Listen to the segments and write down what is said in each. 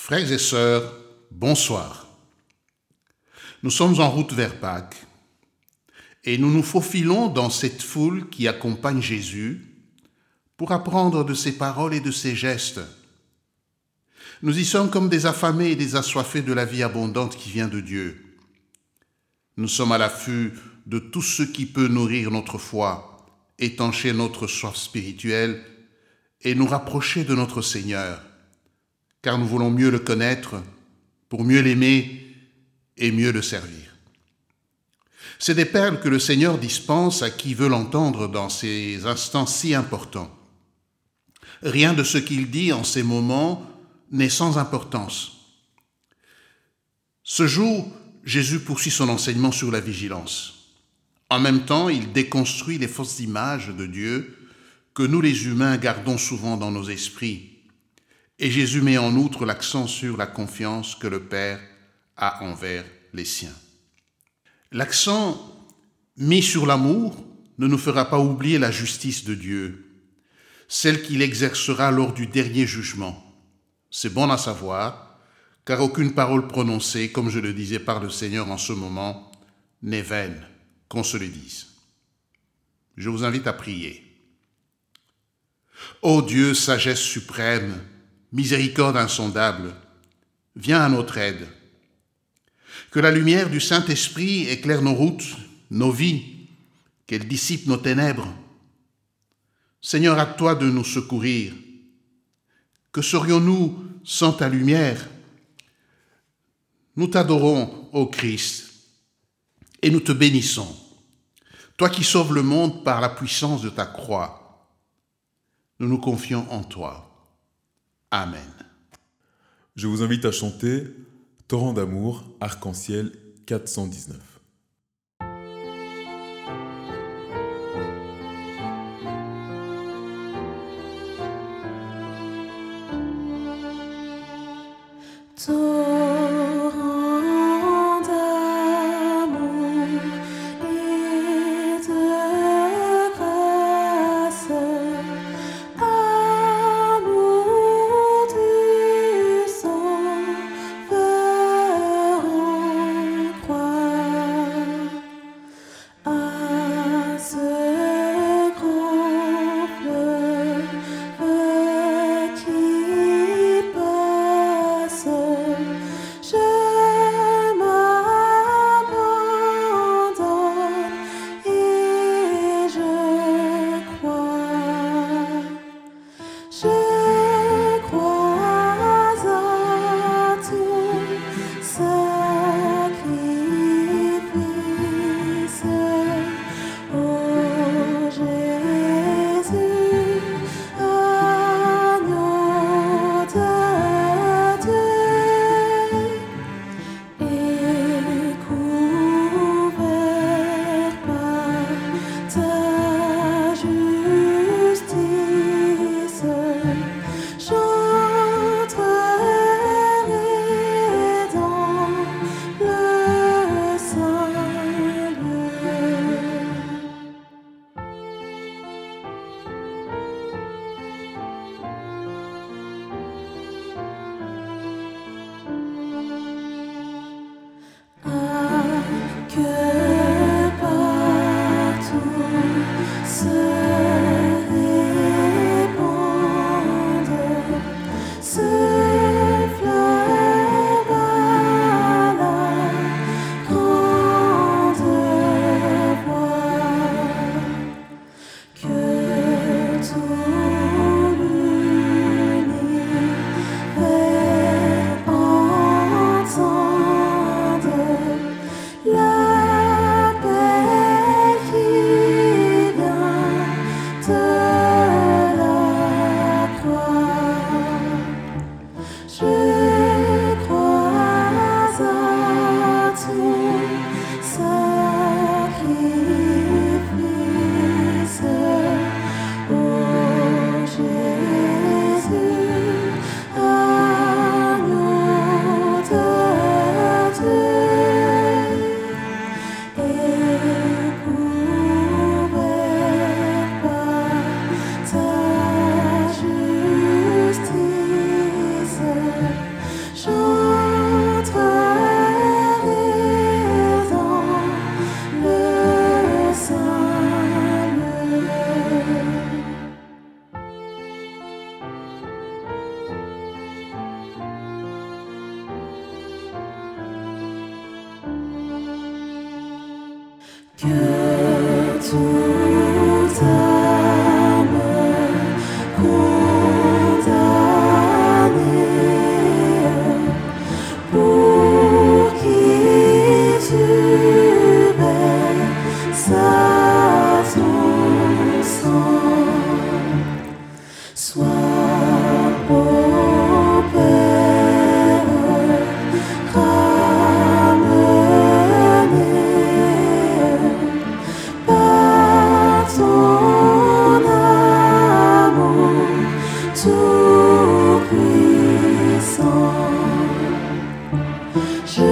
Frères et sœurs, bonsoir. Nous sommes en route vers Pâques et nous nous faufilons dans cette foule qui accompagne Jésus pour apprendre de ses paroles et de ses gestes. Nous y sommes comme des affamés et des assoiffés de la vie abondante qui vient de Dieu. Nous sommes à l'affût de tout ce qui peut nourrir notre foi, étancher notre soif spirituelle et nous rapprocher de notre Seigneur, car nous voulons mieux le connaître, pour mieux l'aimer et mieux le servir. C'est des perles que le Seigneur dispense à qui veut l'entendre dans ces instants si importants. Rien de ce qu'il dit en ces moments n'est sans importance. Ce jour, Jésus poursuit son enseignement sur la vigilance. En même temps, il déconstruit les fausses images de Dieu que nous les humains gardons souvent dans nos esprits. Et Jésus met en outre l'accent sur la confiance que le Père a envers les siens. L'accent mis sur l'amour ne nous fera pas oublier la justice de Dieu, celle qu'il exercera lors du dernier jugement. C'est bon à savoir, car aucune parole prononcée, comme je le disais par le Seigneur en ce moment, n'est vaine, qu'on se le dise. Je vous invite à prier. Ô Dieu, sagesse suprême, miséricorde insondable, viens à notre aide. Que la lumière du Saint-Esprit éclaire nos routes, nos vies, qu'elle dissipe nos ténèbres. Seigneur, à toi de nous secourir. Que serions-nous sans ta lumière? Nous t'adorons, ô Christ, et nous te bénissons, toi qui sauves le monde par la puissance de ta croix. Nous nous confions en toi. Amen. Je vous invite à chanter Torrent d'amour, Arc-en-ciel 419. Torrent d'amour et de grâce, amour du Sauveur en croix. Que toute âme condamnée pour qui tu verses à ton sang soit au Père ramenée par ton amour tout-puissant. Je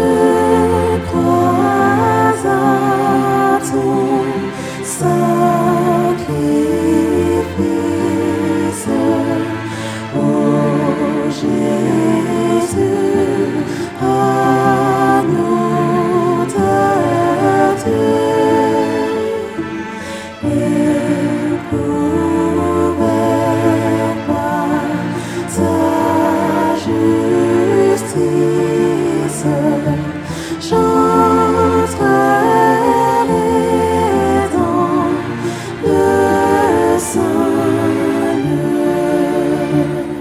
crois à ton sacrifice, ô Jésus, agneau de Dieu, éprouvé par ta justice. J'entrerai dans le saint lieu.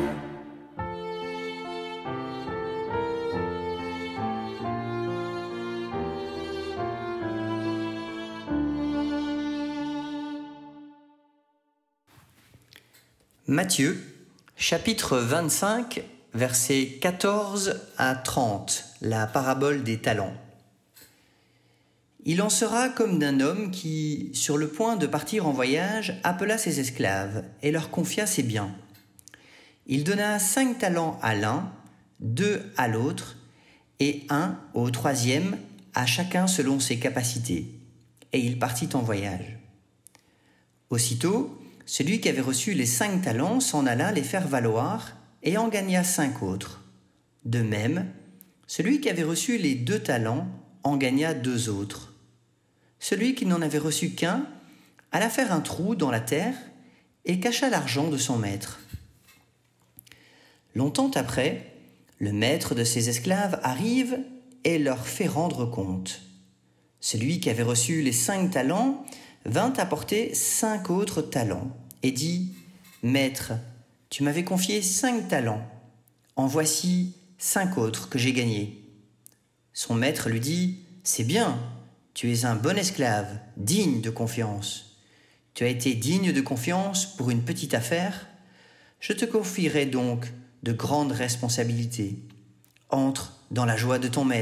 Matthieu, chapitre 25, versets 14 à 30, la parabole des talents. Il en sera comme d'un homme qui, sur le point de partir en voyage, appela ses esclaves et leur confia ses biens. Il donna 5 talents à l'un, 2 à l'autre, et 1 au troisième, à chacun selon ses capacités. Et il partit en voyage. Aussitôt, celui qui avait reçu les 5 talents s'en alla les faire valoir et en gagna 5 autres. De même, celui qui avait reçu les 2 talents en gagna 2 autres. Celui qui n'en avait reçu qu'un alla faire un trou dans la terre et cacha l'argent de son maître. Longtemps après, le maître de ses esclaves arrive et leur fait rendre compte. Celui qui avait reçu les 5 talents vint apporter 5 autres talents et dit « Maître, tu m'avais confié 5 talents, en voici 5 autres que j'ai gagnés. » Son maître lui dit « C'est bien, tu es un bon esclave, digne de confiance. Tu as été digne de confiance pour une petite affaire, je te confierai donc de grandes responsabilités. Entre dans la joie de ton maître. »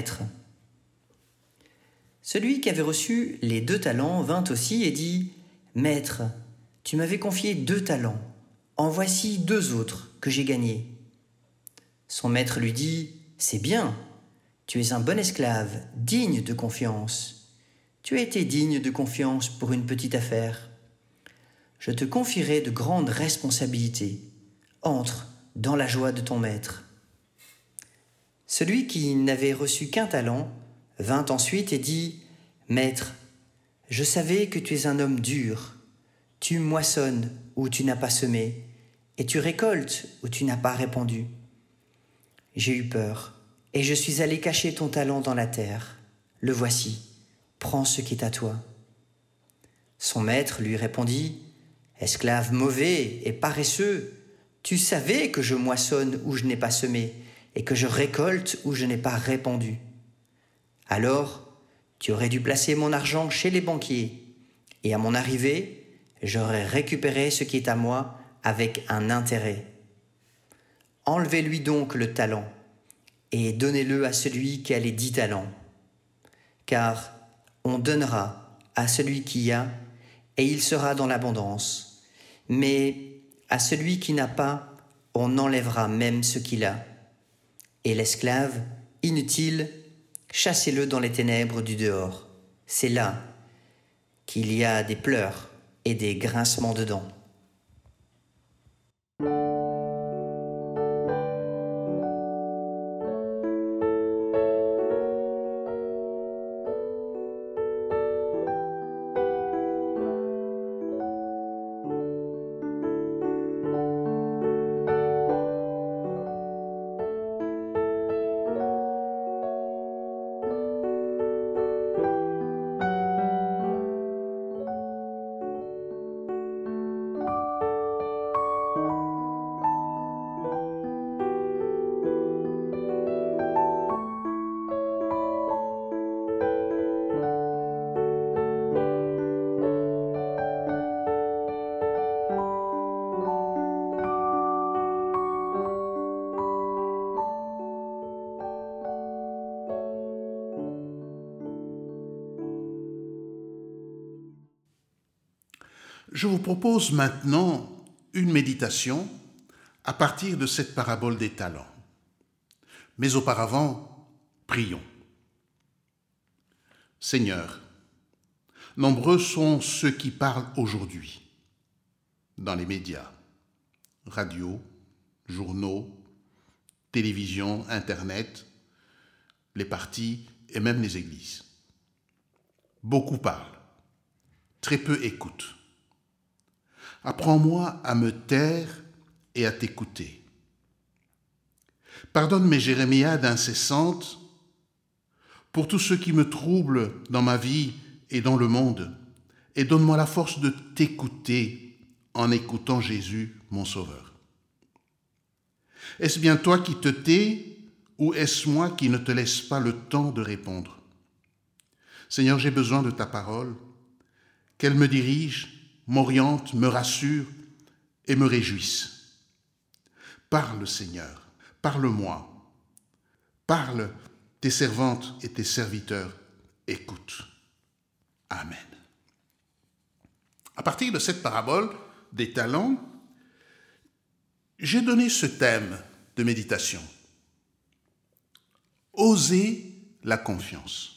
Celui qui avait reçu les 2 talents vint aussi et dit « Maître, tu m'avais confié 2 talents, en voici 2 autres que j'ai gagnés. » Son maître lui dit « C'est bien, tu es un bon esclave, digne de confiance. Tu as été digne de confiance pour une petite affaire. Je te confierai de grandes responsabilités. Entre dans la joie de ton maître. » Celui qui n'avait reçu qu'un talent vint ensuite et dit « Maître, je savais que tu es un homme dur. Tu moissonnes où tu n'as pas semé, et tu récoltes où tu n'as pas répandu. J'ai eu peur, et je suis allé cacher ton talent dans la terre. Le voici, prends ce qui est à toi. » Son maître lui répondit « Esclave mauvais et paresseux, tu savais que je moissonne où je n'ai pas semé, et que je récolte où je n'ai pas répandu. Alors, tu aurais dû placer mon argent chez les banquiers, et à mon arrivée, j'aurais récupéré ce qui est à moi avec un intérêt. Enlevez-lui donc le talent, et donnez-le à celui qui a les 10 talents. Car on donnera à celui qui a, et il sera dans l'abondance. Mais à celui qui n'a pas, on enlèvera même ce qu'il a. Et l'esclave, inutile, chassez-le dans les ténèbres du dehors. C'est là qu'il y a des pleurs et des grincements de dents. Je vous propose maintenant une méditation à partir de cette parabole des talents. Mais auparavant, prions. Seigneur, nombreux sont ceux qui parlent aujourd'hui dans les médias, radio, journaux, télévision, Internet, les partis et même les églises. Beaucoup parlent, très peu écoutent. Apprends-moi à me taire et à t'écouter. Pardonne mes jérémiades incessantes pour tout ce qui me trouble dans ma vie et dans le monde, et donne-moi la force de t'écouter en écoutant Jésus, mon Sauveur. Est-ce bien toi qui te tais ou est-ce moi qui ne te laisse pas le temps de répondre? Seigneur, j'ai besoin de ta parole, qu'elle me dirige, m'oriente, me rassure et me réjouisse. Parle, Seigneur, parle-moi. Parle, tes servantes et tes serviteurs écoutent. Amen. À partir de cette parabole des talents, j'ai donné ce thème de méditation. Oser la confiance.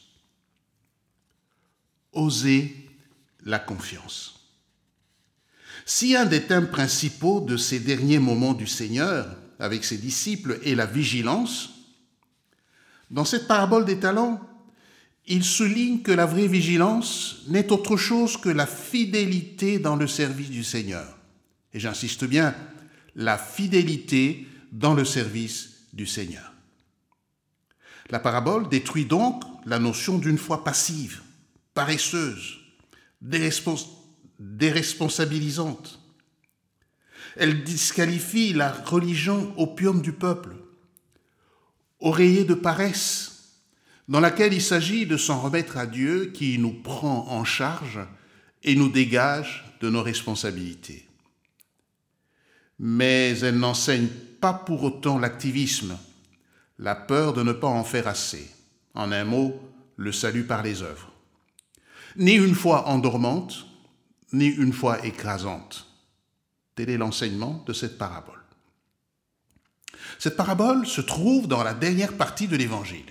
Oser la confiance. Si un des thèmes principaux de ces derniers moments du Seigneur avec ses disciples est la vigilance, dans cette parabole des talents, il souligne que la vraie vigilance n'est autre chose que la fidélité dans le service du Seigneur. Et j'insiste bien, la fidélité dans le service du Seigneur. La parabole détruit donc la notion d'une foi passive, paresseuse, déresponsabilisante. Elle disqualifie la religion opium du peuple, oreiller de paresse, dans laquelle il s'agit de s'en remettre à Dieu qui nous prend en charge et nous dégage de nos responsabilités. Mais elle n'enseigne pas pour autant l'activisme, la peur de ne pas en faire assez. En un mot, le salut par les œuvres. Ni une foi endormante, ni une foi écrasante. Tel est l'enseignement de cette parabole. Cette parabole se trouve dans la dernière partie de l'Évangile.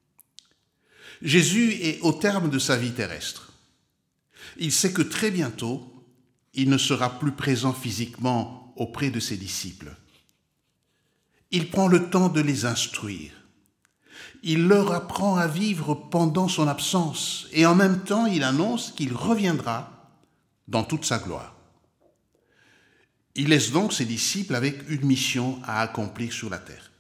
Jésus est au terme de sa vie terrestre. Il sait que très bientôt, il ne sera plus présent physiquement auprès de ses disciples. Il prend le temps de les instruire. Il leur apprend à vivre pendant son absence et en même temps, il annonce qu'il reviendra dans toute sa gloire. Il laisse donc ses disciples avec une mission à accomplir sur la terre.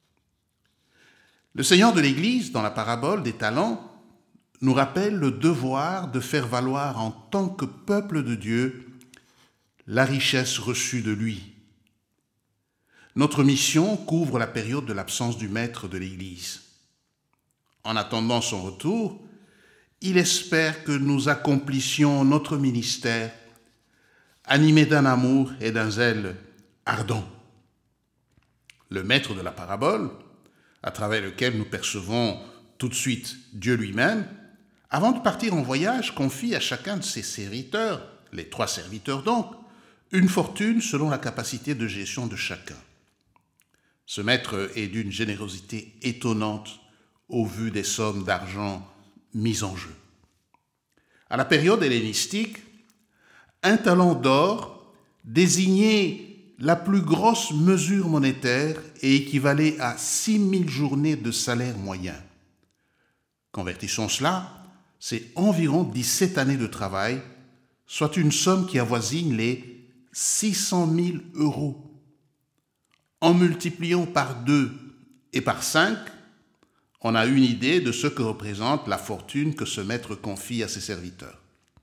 Le Seigneur de l'Église, dans la parabole des talents, nous rappelle le devoir de faire valoir en tant que peuple de Dieu la richesse reçue de lui. Notre mission couvre la période de l'absence du maître de l'Église. En attendant son retour, il espère que nous accomplissions notre ministère animés d'un amour et d'un zèle ardent. Le maître de la parabole, à travers lequel nous percevons tout de suite Dieu lui-même, avant de partir en voyage, confie à chacun de ses serviteurs, les 3 serviteurs donc, une fortune selon la capacité de gestion de chacun. Ce maître est d'une générosité étonnante au vu des sommes d'argent mises en jeu. À la période hellénistique, un talent d'or désignait la plus grosse mesure monétaire et équivalait à 6000 journées de salaire moyen. Convertissons cela, c'est environ 17 années de travail, soit une somme qui avoisine les 600 000 euros. En multipliant par 2 et par 5, on a une idée de ce que représente la fortune que ce maître confie à ses serviteurs.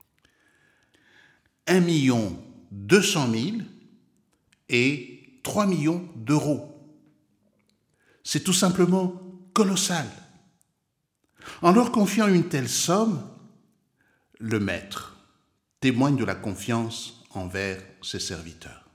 1 200 000 et 3 millions d'euros. C'est tout simplement colossal. En leur confiant une telle somme, le maître témoigne de la confiance envers ses serviteurs.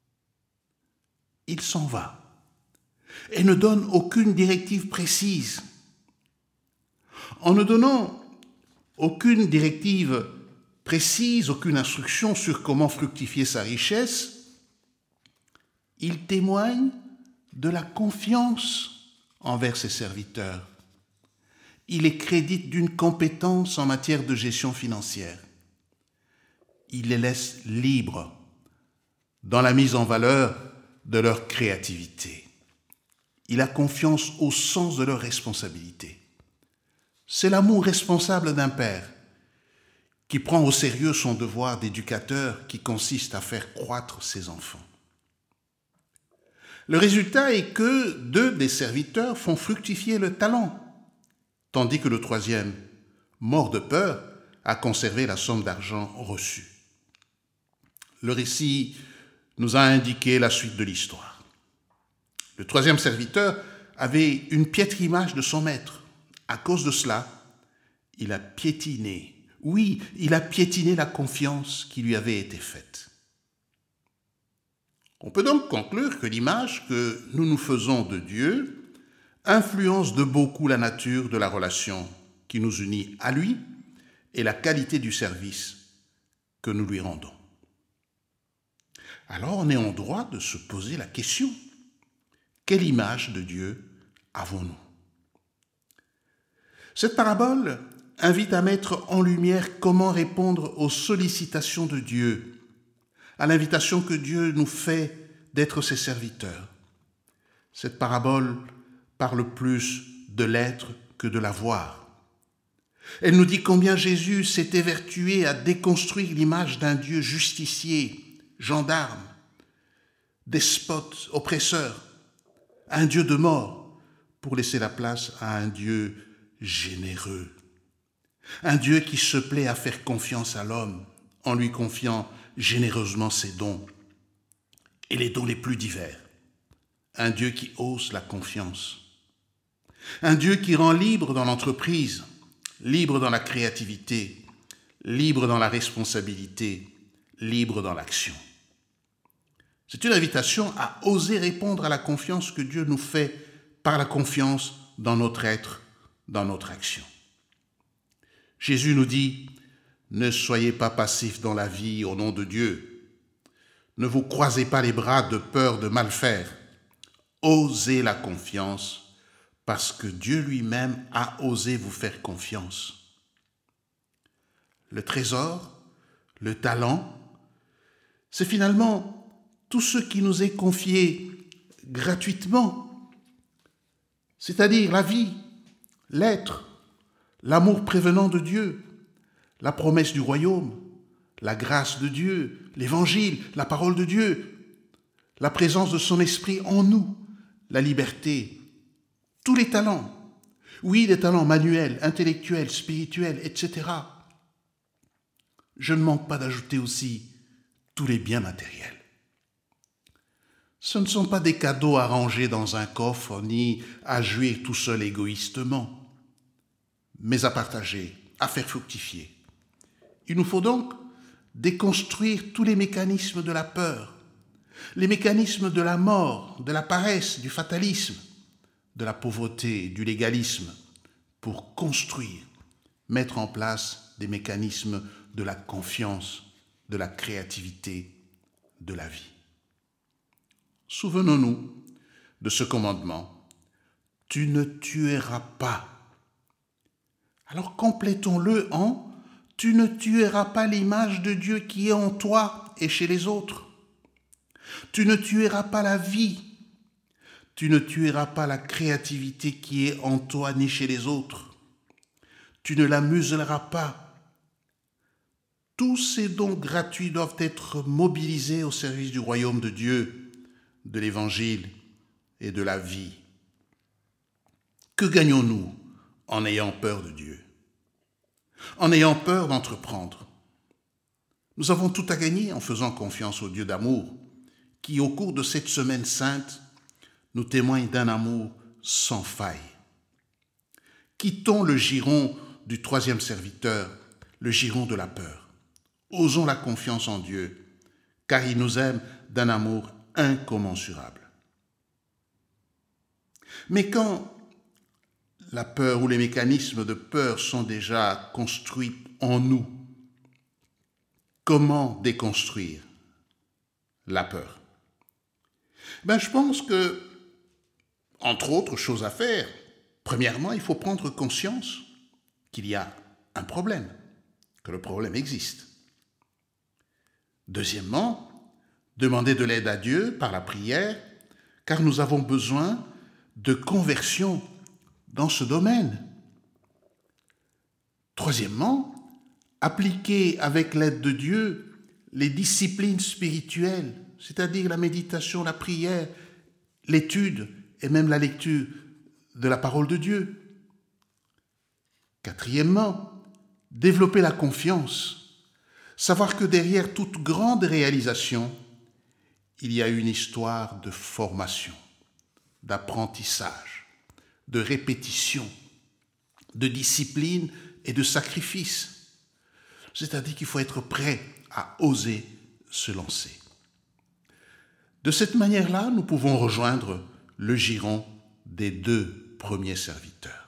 Il s'en va et ne donne aucune directive précise. En ne donnant aucune directive précise, aucune instruction sur comment fructifier sa richesse, il témoigne de la confiance envers ses serviteurs. Il les crédite d'une compétence en matière de gestion financière. Il les laisse libres dans la mise en valeur de leur créativité. Il a confiance au sens de leur responsabilité. C'est l'amour responsable d'un père qui prend au sérieux son devoir d'éducateur qui consiste à faire croître ses enfants. Le résultat est que 2 des serviteurs font fructifier le talent, tandis que le 3e, mort de peur, a conservé la somme d'argent reçue. Le récit nous a indiqué la suite de l'histoire. Le 3e serviteur avait une piètre image de son maître. À cause de cela, il a piétiné. Oui, il a piétiné la confiance qui lui avait été faite. On peut donc conclure que l'image que nous nous faisons de Dieu influence de beaucoup la nature de la relation qui nous unit à lui et la qualité du service que nous lui rendons. Alors on est en droit de se poser la question: quelle image de Dieu avons-nous ? Cette parabole invite à mettre en lumière comment répondre aux sollicitations de Dieu, à l'invitation que Dieu nous fait d'être ses serviteurs. Cette parabole parle plus de l'être que de l'avoir. Elle nous dit combien Jésus s'est évertué à déconstruire l'image d'un Dieu justicier, gendarme, despote, oppresseur, un Dieu de mort, pour laisser la place à un Dieu généreux. Un Dieu qui se plaît à faire confiance à l'homme en lui confiant généreusement ses dons, et les dons les plus divers. Un Dieu qui ose la confiance. Un Dieu qui rend libre dans l'entreprise, libre dans la créativité, libre dans la responsabilité, libre dans l'action. C'est une invitation à oser répondre à la confiance que Dieu nous fait par la confiance dans notre être, dans notre action. Jésus nous dit: ne soyez pas passifs dans la vie au nom de Dieu. Ne vous croisez pas les bras de peur de mal faire. Osez la confiance parce que Dieu lui-même a osé vous faire confiance. Le trésor, le talent, c'est finalement tout ce qui nous est confié gratuitement, c'est-à-dire la vie, l'être, l'amour prévenant de Dieu, la promesse du royaume, la grâce de Dieu, l'évangile, la parole de Dieu, la présence de son esprit en nous, la liberté, tous les talents. Oui, les talents manuels, intellectuels, spirituels, etc. Je ne manque pas d'ajouter aussi tous les biens matériels. Ce ne sont pas des cadeaux à ranger dans un coffre ni à jouir tout seul égoïstement, mais à partager, à faire fructifier. Il nous faut donc déconstruire tous les mécanismes de la peur, les mécanismes de la mort, de la paresse, du fatalisme, de la pauvreté, du légalisme, pour construire, mettre en place des mécanismes de la confiance, de la créativité, de la vie. Souvenons-nous de ce commandement: tu ne tueras pas. Alors complétons-le en: tu ne tueras pas l'image de Dieu qui est en toi et chez les autres. Tu ne tueras pas la vie. Tu ne tueras pas la créativité qui est en toi ni chez les autres. Tu ne la muselleras pas. Tous ces dons gratuits doivent être mobilisés au service du royaume de Dieu, de l'évangile et de la vie. Que gagnons-nous en ayant peur de Dieu ? En ayant peur d'entreprendre? Nous avons tout à gagner en faisant confiance au Dieu d'amour, qui, au cours de cette semaine sainte, nous témoigne d'un amour sans faille. Quittons le giron du 3e serviteur, le giron de la peur. Osons la confiance en Dieu, car il nous aime d'un amour incommensurable. Mais quand la peur ou les mécanismes de peur sont déjà construits en nous, Comment déconstruire la peur? Je pense que, entre autres choses à faire, premièrement, il faut prendre conscience qu'il y a un problème, que le problème existe. Deuxièmement, demander de l'aide à Dieu par la prière, car nous avons besoin de conversion dans ce domaine. Troisièmement, appliquer avec l'aide de Dieu les disciplines spirituelles, c'est-à-dire la méditation, la prière, l'étude et même la lecture de la parole de Dieu. Quatrièmement, développer la confiance, savoir que derrière toute grande réalisation, il y a une histoire de formation, d'apprentissage, de répétition, de discipline et de sacrifice. C'est-à-dire qu'il faut être prêt à oser se lancer. De cette manière-là, nous pouvons rejoindre le giron des 2 premiers serviteurs.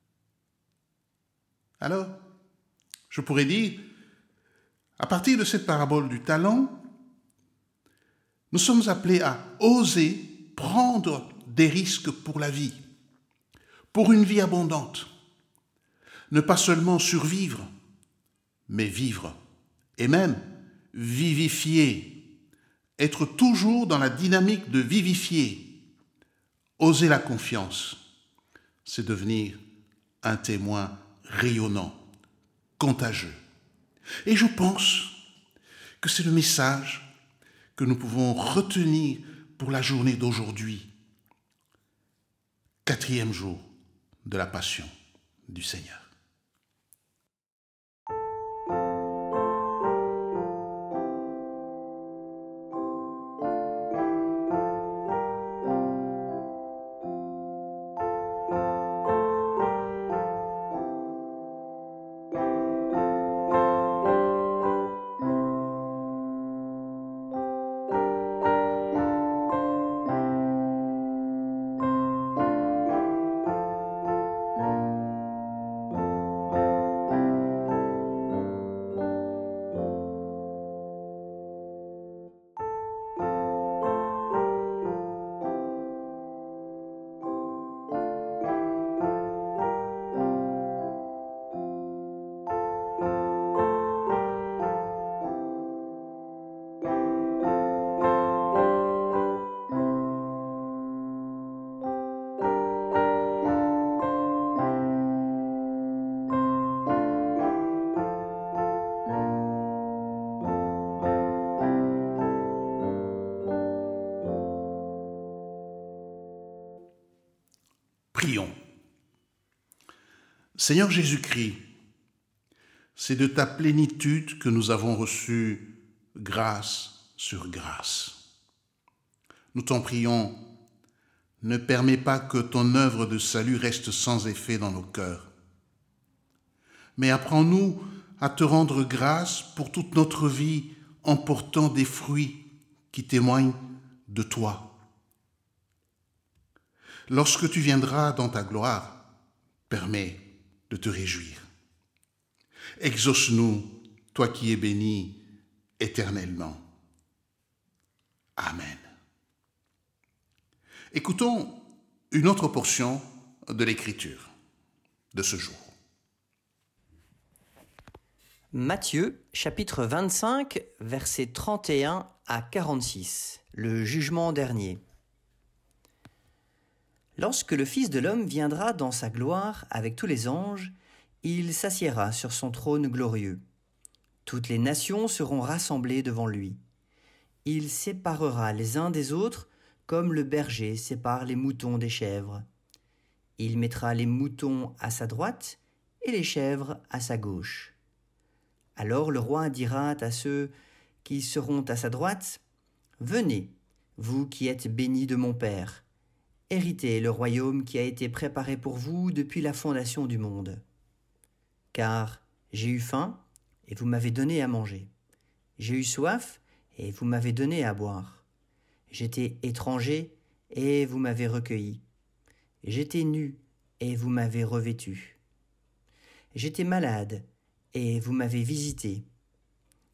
Alors, je pourrais dire, à partir de cette parabole du talent, nous sommes appelés à oser prendre des risques pour la vie, pour une vie abondante. Ne pas seulement survivre, mais vivre, et même vivifier, être toujours dans la dynamique de vivifier. Oser la confiance, c'est devenir un témoin rayonnant, contagieux. Et je pense que c'est le message que nous pouvons retenir pour la journée d'aujourd'hui, 4e jour de la Passion du Seigneur. Prions. Seigneur Jésus-Christ, c'est de ta plénitude que nous avons reçu grâce sur grâce. Nous t'en prions, ne permets pas que ton œuvre de salut reste sans effet dans nos cœurs. Mais apprends-nous à te rendre grâce pour toute notre vie en portant des fruits qui témoignent de toi. Lorsque tu viendras dans ta gloire, permets de te réjouir. Exauce-nous, toi qui es béni éternellement. Amen. Écoutons une autre portion de l'Écriture de ce jour. Matthieu, chapitre 25, versets 31 à 46, le jugement dernier. Lorsque le Fils de l'homme viendra dans sa gloire avec tous les anges, il s'assiera sur son trône glorieux. Toutes les nations seront rassemblées devant lui. Il séparera les uns des autres comme le berger sépare les moutons des chèvres. Il mettra les moutons à sa droite et les chèvres à sa gauche. Alors le roi dira à ceux qui seront à sa droite, « Venez, vous qui êtes bénis de mon Père, héritez le royaume qui a été préparé pour vous depuis la fondation du monde. Car j'ai eu faim, et vous m'avez donné à manger. J'ai eu soif, et vous m'avez donné à boire. J'étais étranger, et vous m'avez recueilli. J'étais nu, et vous m'avez revêtu. J'étais malade, et vous m'avez visité.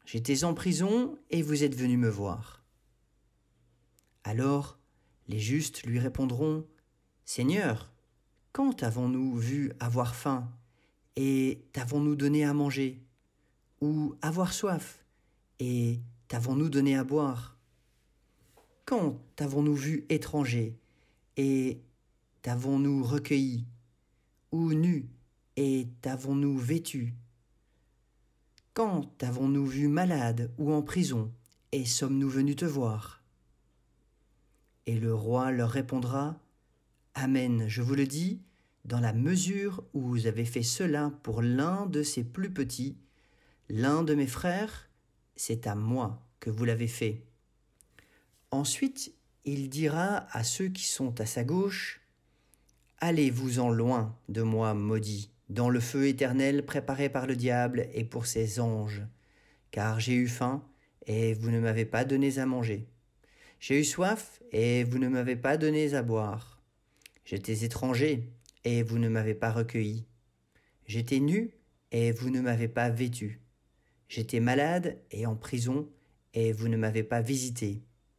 J'étais en prison et vous êtes venu me voir. » Alors les justes lui répondront, « Seigneur, quand t'avons-nous vu avoir faim et t'avons-nous donné à manger, ou avoir soif et t'avons-nous donné à boire? Quand t'avons-nous vu étranger et t'avons-nous recueilli, ou nu et t'avons-nous vêtu? Quand t'avons-nous vu malade ou en prison et sommes-nous venus te voir? » Et le roi leur répondra, « Amen, je vous le dis, dans la mesure où vous avez fait cela pour l'un de ces plus petits, l'un de mes frères, c'est à moi que vous l'avez fait. » Ensuite, il dira à ceux qui sont à sa gauche, « Allez-vous-en loin de moi, maudits, dans le feu éternel préparé par le diable et pour ses anges, car j'ai eu faim et vous ne m'avez pas donné à manger. J'ai eu soif et vous ne m'avez pas donné à boire. J'étais étranger et vous ne m'avez pas recueilli. J'étais nu et vous ne m'avez pas vêtu. J'étais malade et en prison et vous ne m'avez pas visité. »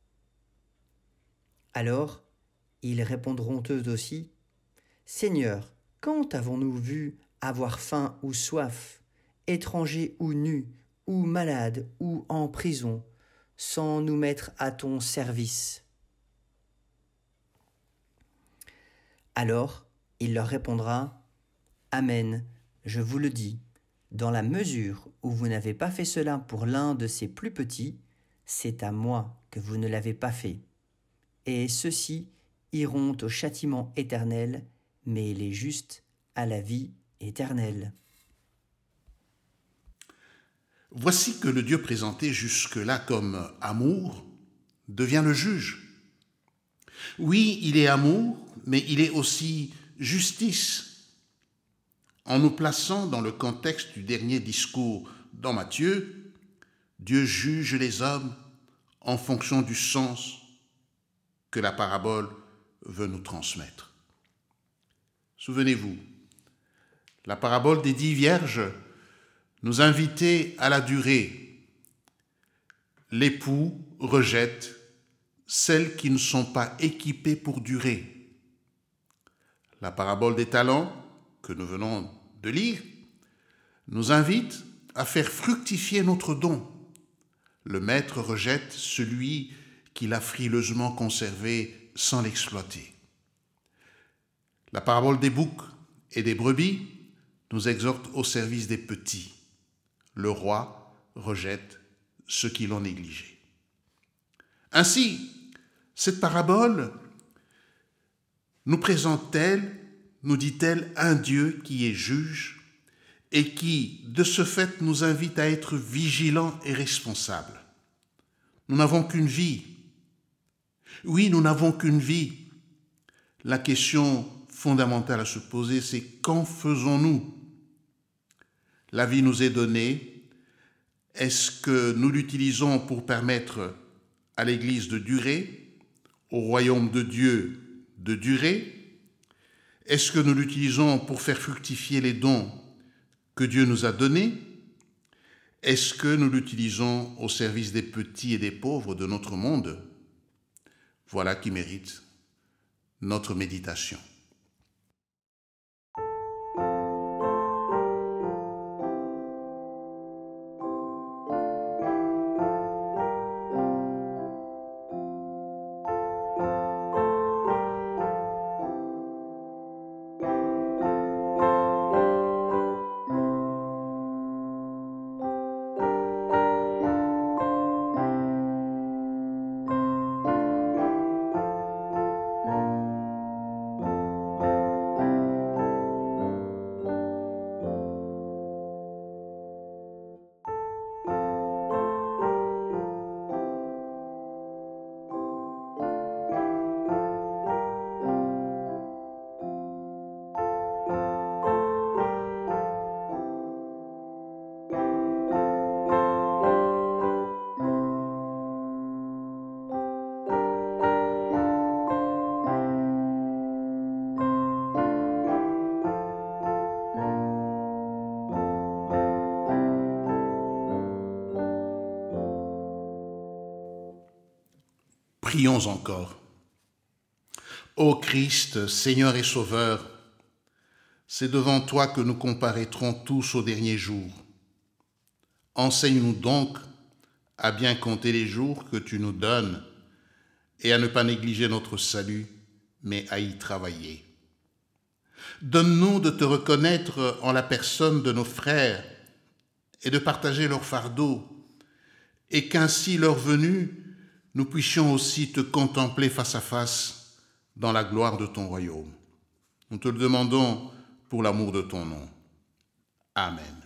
Alors, ils répondront eux aussi, « Seigneur, quand avons-nous vu avoir faim ou soif, étranger ou nu, ou malade ou en prison, sans nous mettre à ton service? » Alors, il leur répondra, « Amen, je vous le dis, dans la mesure où vous n'avez pas fait cela pour l'un de ces plus petits, c'est à moi que vous ne l'avez pas fait. Et ceux-ci iront au châtiment éternel, mais les justes à la vie éternelle. » Voici que le Dieu présenté jusque-là comme amour devient le juge. Oui, il est amour, mais il est aussi justice. En nous plaçant dans le contexte du dernier discours dans Matthieu, Dieu juge les hommes en fonction du sens que la parabole veut nous transmettre. Souvenez-vous, la parabole des 10 vierges nous invitait à la durée. L'époux rejette celles qui ne sont pas équipées pour durer. La parabole des talents, que nous venons de lire, nous invite à faire fructifier notre don. Le maître rejette celui qu'il a frileusement conservé sans l'exploiter. La parabole des boucs et des brebis nous exhorte au service des petits. Le roi rejette ceux qui l'ont négligé. Ainsi, cette parabole nous présente-t-elle, nous dit-elle, un Dieu qui est juge et qui, de ce fait, nous invite à être vigilants et responsables. Nous n'avons qu'une vie. Oui, nous n'avons qu'une vie. La question fondamentale à se poser, c'est qu'en faisons-nous? La vie nous est donnée. Est-ce que nous l'utilisons pour permettre à l'Église de durer, au royaume de Dieu de durer? Est-ce que nous l'utilisons pour faire fructifier les dons que Dieu nous a donnés? Est-ce que nous l'utilisons au service des petits et des pauvres de notre monde? Voilà qui mérite notre méditation. Prions encore. Ô Christ, Seigneur et Sauveur, c'est devant toi que nous comparaîtrons tous au dernier jour. Enseigne-nous donc à bien compter les jours que tu nous donnes et à ne pas négliger notre salut, mais à y travailler. Donne-nous de te reconnaître en la personne de nos frères et de partager leur fardeau, et qu'ainsi, leur venue, nous puissions aussi te contempler face à face dans la gloire de ton royaume. Nous te le demandons pour l'amour de ton nom. Amen.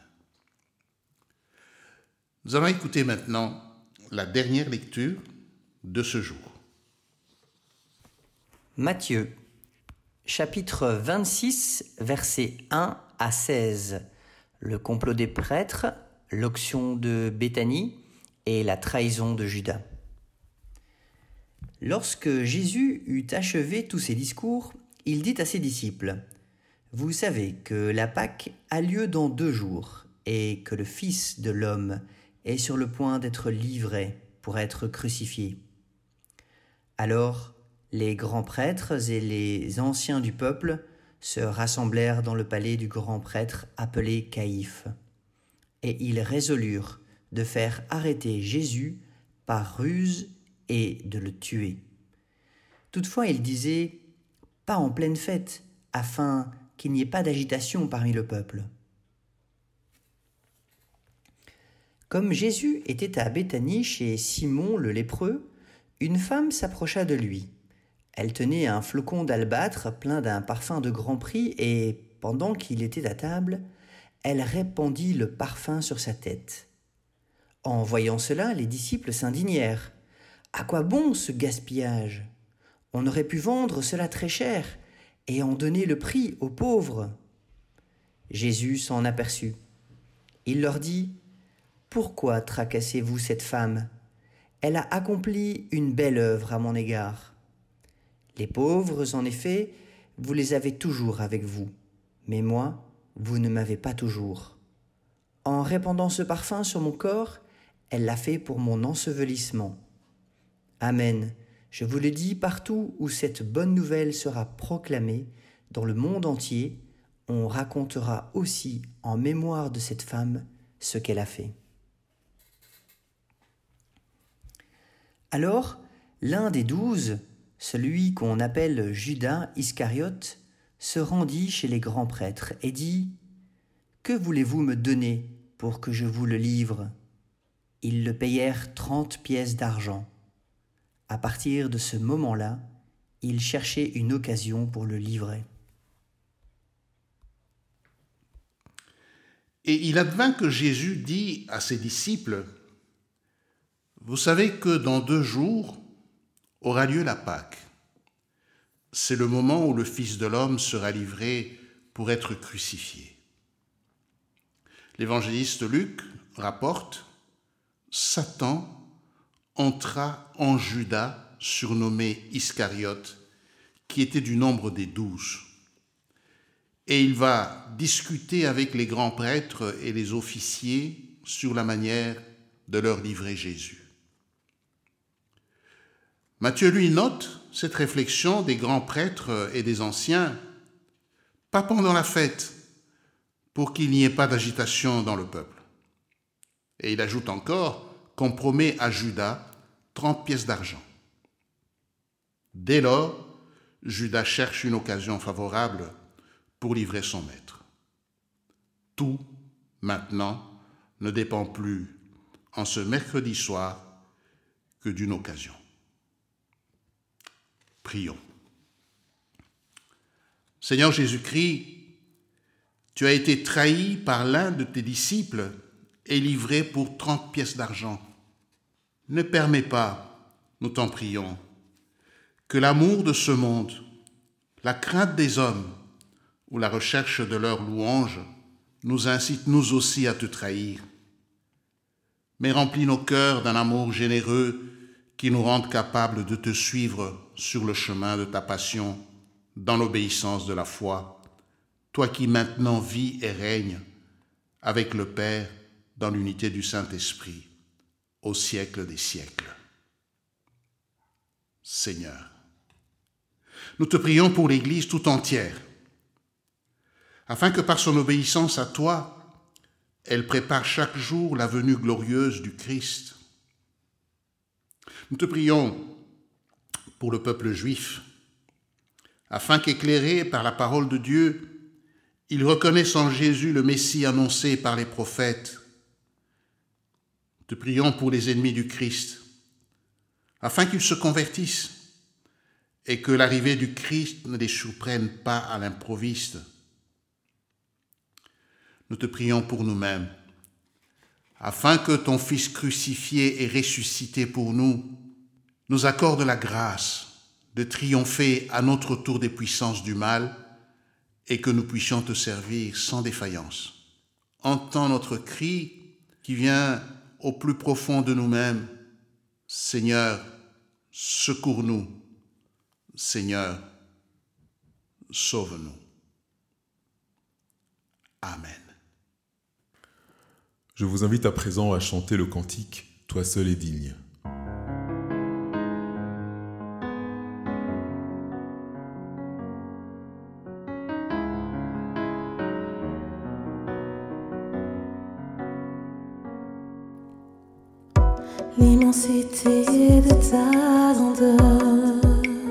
Nous allons écouter maintenant la dernière lecture de ce jour. Matthieu, chapitre 26, versets 1 à 16. Le complot des prêtres, l'onction de Béthanie et la trahison de Judas. Lorsque Jésus eut achevé tous ses discours, il dit à ses disciples : « Vous savez que la Pâque a lieu dans 2 jours, et que le Fils de l'homme est sur le point d'être livré pour être crucifié. » Alors, les grands prêtres et les anciens du peuple se rassemblèrent dans le palais du grand prêtre appelé Caïphe, et ils résolurent de faire arrêter Jésus par ruse et de le tuer. Toutefois, ils disaient : « Pas en pleine fête, afin qu'il n'y ait pas d'agitation parmi le peuple. » Comme Jésus était à Béthanie chez Simon le lépreux, une femme s'approcha de lui. Elle tenait un flocon d'albâtre plein d'un parfum de grand prix et, pendant qu'il était à table, elle répandit le parfum sur sa tête. En voyant cela, les disciples s'indignèrent. « À quoi bon ce gaspillage ? On aurait pu vendre cela très cher et en donner le prix aux pauvres. » Jésus s'en aperçut. Il leur dit : « Pourquoi tracassez-vous cette femme ? Elle a accompli une belle œuvre à mon égard. Les pauvres, en effet, vous les avez toujours avec vous, mais moi, vous ne m'avez pas toujours. En répandant ce parfum sur mon corps, elle l'a fait pour mon ensevelissement. Amen, je vous le dis, partout où cette bonne nouvelle sera proclamée, dans le monde entier, on racontera aussi en mémoire de cette femme ce qu'elle a fait. » Alors, l'un des 12, celui qu'on appelle Judas Iscariote, se rendit chez les grands prêtres et dit : « Que voulez-vous me donner pour que je vous le livre ? » Ils le payèrent 30 pièces d'argent. À partir de ce moment-là, il cherchait une occasion pour le livrer. Et il advint que Jésus dit à ses disciples : « Vous savez que dans 2 jours aura lieu la Pâque. C'est le moment où le Fils de l'homme sera livré pour être crucifié. » L'évangéliste Luc rapporte : « Satan entra en Judas, surnommé Iscariote, qui était du nombre des 12. Et il va discuter avec les grands prêtres et les officiers sur la manière de leur livrer Jésus. » Matthieu, lui, note cette réflexion des grands prêtres et des anciens, pas pendant la fête, pour qu'il n'y ait pas d'agitation dans le peuple. Et il ajoute encore qu'on promet à Judas 30 pièces d'argent. Dès lors, Judas cherche une occasion favorable pour livrer son maître. Tout, maintenant, ne dépend plus, en ce mercredi soir, que d'une occasion. Prions. Seigneur Jésus-Christ, tu as été trahi par l'un de tes disciples et livré pour 30 pièces d'argent. Ne permets pas, nous t'en prions, que l'amour de ce monde, la crainte des hommes ou la recherche de leur louange nous incitent nous aussi à te trahir. Mais remplis nos cœurs d'un amour généreux qui nous rende capables de te suivre sur le chemin de ta passion, dans l'obéissance de la foi, toi qui maintenant vis et règnes avec le Père dans l'unité du Saint-Esprit, au siècle des siècles. Seigneur. Nous te prions pour l'Église tout entière, afin que par son obéissance à toi, elle prépare chaque jour la venue glorieuse du Christ. Nous te prions pour le peuple juif, afin qu'éclairé par la parole de Dieu, il reconnaisse en Jésus le Messie annoncé par les prophètes. Nous te prions pour les ennemis du Christ, afin qu'ils se convertissent et que l'arrivée du Christ ne les surprenne pas à l'improviste. Nous te prions pour nous-mêmes, afin que ton Fils crucifié et ressuscité pour nous nous accorde la grâce de triompher à notre tour des puissances du mal et que nous puissions te servir sans défaillance. Entends notre cri qui vient au plus profond de nous-mêmes. Seigneur, secours-nous. Seigneur, sauve-nous. Amen. Je vous invite à présent à chanter le cantique « Toi seul est digne ». L'immensité de ta grandeur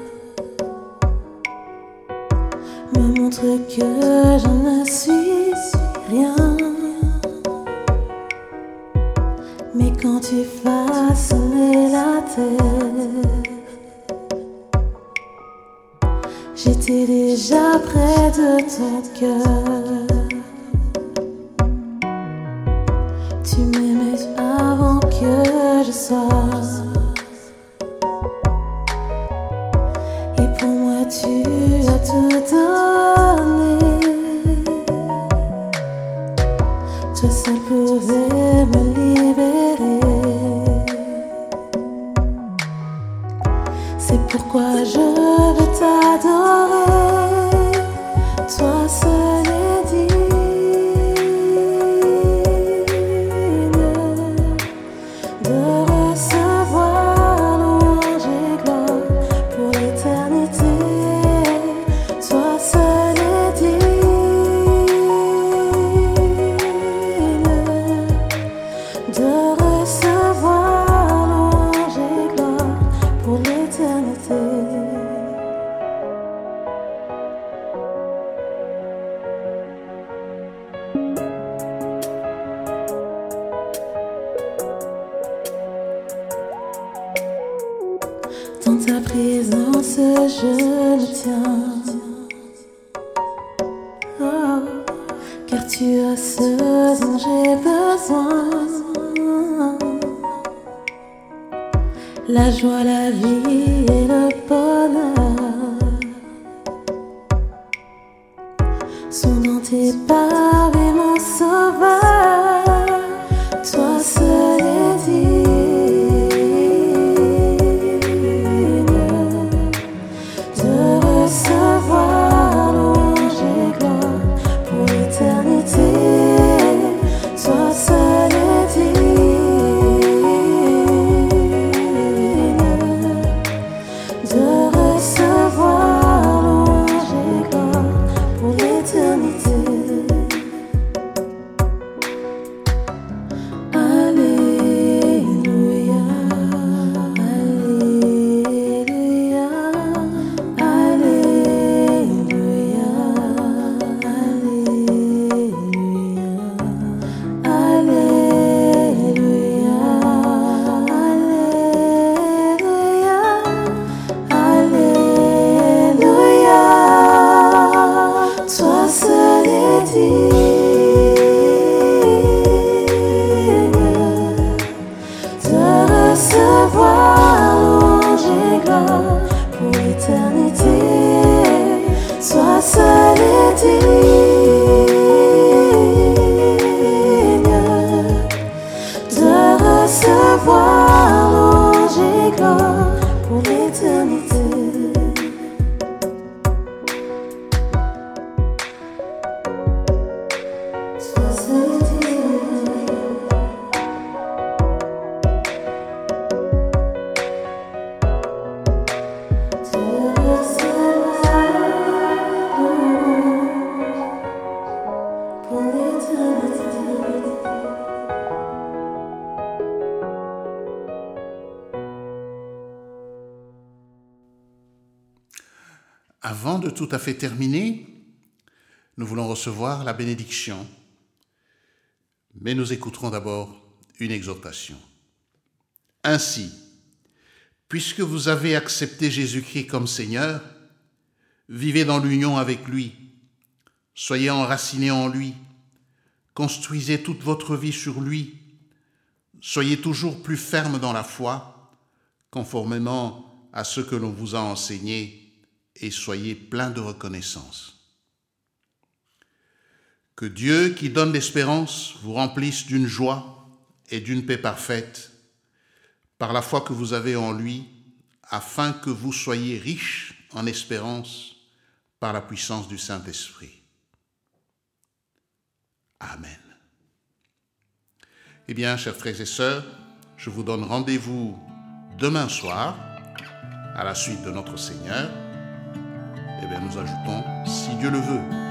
me montre que je ne suis rien. Mais quand tu façonnais la terre, j'étais déjà près de ton cœur. Tu m'aimais avant que je sois, et pour moi tu as tout donné. Toi seul pouvais me libérer. C'est pourquoi je veux t'adorer. Toi seul est digne de recevoir louange et gloire pour l'éternité. Toi seul est digne de recevoir louange et gloire pour l'éternité. Dans ta présence, je me tiens. Oh, car tu as ce dont j'ai besoin. La joie, la vie et le bonheur sont dans tes pas, et mon sauveur. Toi seul est digne de recevoir louange et gloire pour l'éternité. Toi seul est digne de recevoir avant de tout à fait terminer, nous voulons recevoir la bénédiction, mais nous écouterons d'abord une exhortation. Ainsi, puisque vous avez accepté Jésus-Christ comme Seigneur, vivez dans l'union avec lui, soyez enracinés en lui, construisez toute votre vie sur lui, soyez toujours plus fermes dans la foi, conformément à ce que l'on vous a enseigné, et soyez pleins de reconnaissance. Que Dieu, qui donne l'espérance, vous remplisse d'une joie et d'une paix parfaite, par la foi que vous avez en lui, afin que vous soyez riches en espérance par la puissance du Saint-Esprit. Amen. Eh bien, chers frères et sœurs, je vous donne rendez-vous demain soir, à la suite de notre Seigneur. Eh bien, nous ajoutons, si Dieu le veut.